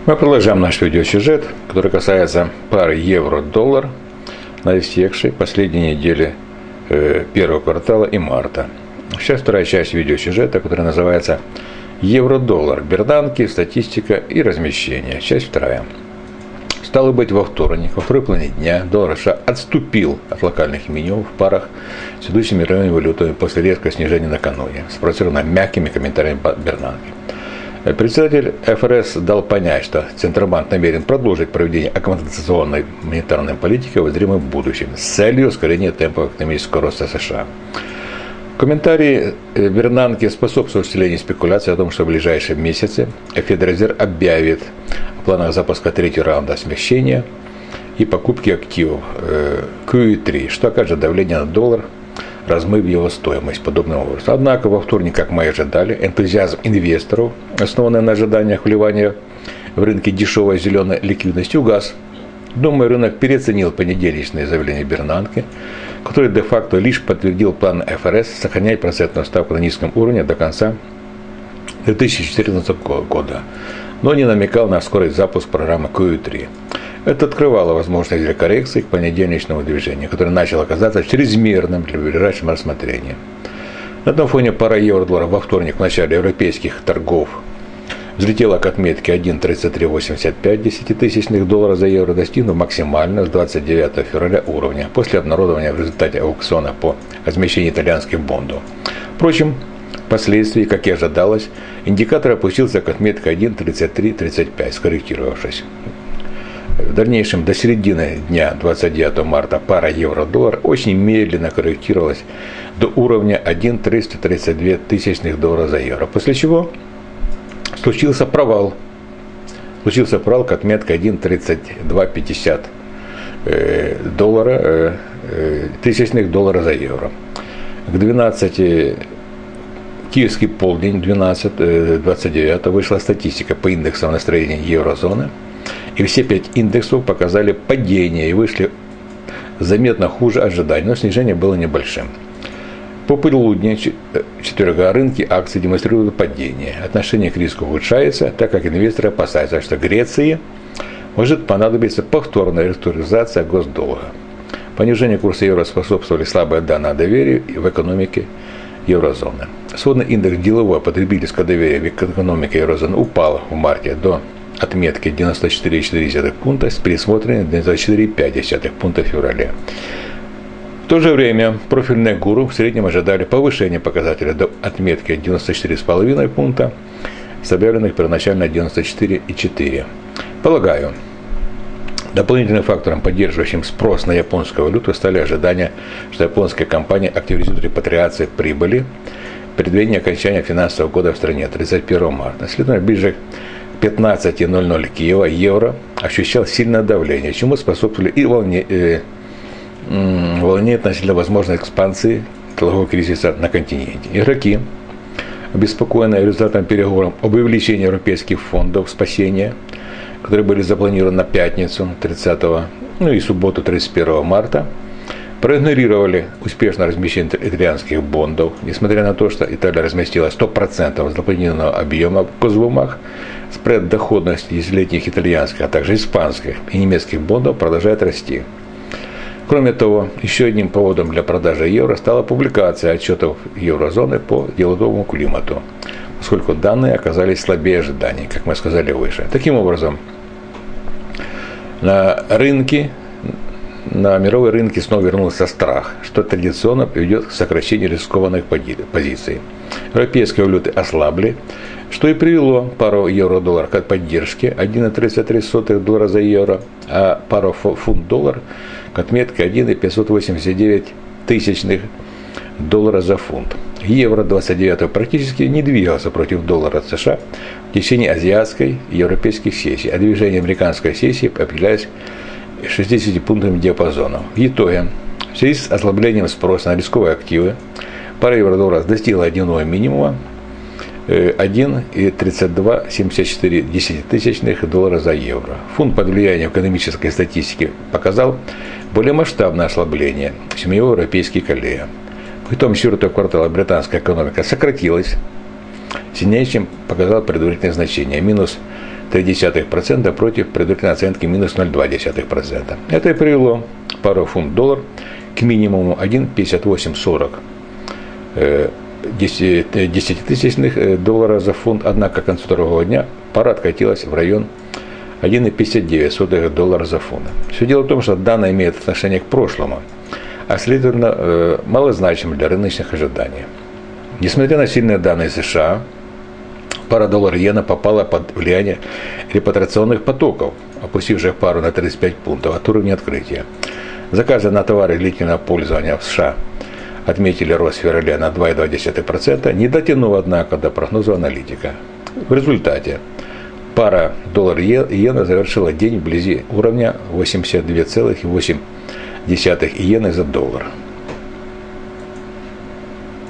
Мы продолжаем наш видеосюжет, который касается пары евро-доллар на истекшей последней неделе первого квартала и марта. Сейчас вторая часть видеосюжета, которая называется «Евро-доллар. Берданки, статистика и размещение». Часть вторая. Стало быть, во вторник, во второй половине дня, доллар США отступил от локальных минимумов в парах с ведущими мировыми валютами после резкого снижения накануне, спроцировано мягкими комментариями Берданки. Председатель ФРС дал понять, что Центробанк намерен продолжить проведение аккомодационной монетарной политики в обозримом будущем с целью ускорения темпов экономического роста США. Комментарии Бернанке способствуют усилению спекуляций о том, что в ближайшие месяцы Федрезерв объявит о планах запуска третьего раунда смягчения и покупки активов QE3, что окажет давление на доллар, размыв его стоимость подобным образом. Однако во вторник, как мы и ожидали, энтузиазм инвесторов, основанный на ожиданиях вливания в рынке дешевой зеленой ликвидности, угас. Думаю, рынок переоценил понедельничное заявление Бернанке, который де-факто лишь подтвердил план ФРС сохранять процентную ставку на низком уровне до конца 2014 года, но не намекал на скорый запуск программы QE3. Это открывало возможность для коррекции к понедельничному движению, которое начало оказаться чрезмерным для ближайшего рассмотрения. На этом фоне пара евро-доллара во вторник в начале европейских торгов взлетела к отметке 1.3385 десятитысячных долларов за евро, достигнув максимально с 29 февраля уровня после обнародования в результате аукциона по размещению итальянских бондов. Впрочем, впоследствии, как и ожидалось, индикатор опустился к отметке 1.3335, скорректировавшись. В дальнейшем до середины дня 29 марта пара евро-доллар очень медленно корректировалась до уровня 1.332 тысячных долларов за евро, после чего случился провал к отметке 1.3250 тысячных долларов за евро. К 12 киевский полдень 12-29 вышла статистика по индексам настроения еврозоны, и все 5 индексов показали падение и вышли заметно хуже ожиданий, но снижение было небольшим. По полудню четверга рынки акций демонстрируют падение. Отношение к риску ухудшается, так как инвесторы опасаются, что Греции может понадобиться повторная реструктуризация госдолга. Понижению курса евро способствовали слабые данные о доверии в экономике еврозоны. Сводный индекс делового потребительского доверия в экономике еврозоны упал в марте до отметки 94,4 пункта с пересмотренной 94,5 пункта в феврале. В то же время профильные гуру в среднем ожидали повышения показателя до отметки 94,5 пункта, с объявленных первоначально 94,4. Полагаю, дополнительным фактором, поддерживающим спрос на японскую валюту, стали ожидания, что японская компания активизирует репатриацию прибыли в преддверии окончания финансового года в стране 31 марта. Следовательно, ближе к 15:00 Киева евро ощущал сильное давление, чему способствовали и волнение относительно возможной экспансии торгового кризиса на континенте. Игроки, обеспокоенные результатом переговоров об увеличении европейских фондов спасения, которые были запланированы на пятницу 30 и субботу 31 марта, проигнорировали успешное размещение итальянских бондов, несмотря на то, что Италия разместила 100% запланированного объема госбумаг. Спред доходности десятилетних итальянских, а также испанских и немецких бондов продолжает расти. Кроме того, еще одним поводом для продажи евро стала публикация отчетов еврозоны по деловому климату, поскольку данные оказались слабее ожиданий, как мы сказали выше. Таким образом, на мировые рынки снова вернулся страх, что традиционно приведет к сокращению рискованных позиций. Европейские валюты ослабли, что и привело пару евро-доллар к поддержке 1.33 доллара за евро, а пару фунт-доллар к отметке 1.589 тысячных доллара за фунт. Евро 29 практически не двигался против доллара США в течение азиатской и европейских сессий, а движение американской сессии определялось 60-пунктным диапазоном. В итоге, в связи с ослаблением спроса на рисковые активы, пара евро-доллара достигла дневного минимума 1.3274 десятитысячных доллара за евро. Фунт под влиянием экономической статистики показал более масштабное ослабление, чем его европейские коллеги. По итогам четвертого квартала британская экономика сократилась сильнее, чем показал предварительное значение, минус 0,3% против предварительной оценки минус 0,2%. Это и привело пару фунт-доллар к минимуму 1,5840 десятитысячных доллара за фунт, однако к концу торгового дня пара откатилась в район 1,59 доллара за фунт. Все дело в том, что данные имеют отношение к прошлому, а следовательно малозначимы для рыночных ожиданий. Несмотря на сильные данные США, пара доллар-иена попала под влияние репатриационных потоков, опустивших пару на 35 пунктов от уровня открытия. Заказы на товары длительного пользования в США отметили рост в феврале на 2,2%, не дотянув, однако, до прогноза аналитика. В результате пара доллар-иена завершила день вблизи уровня 82,8 иены за доллар.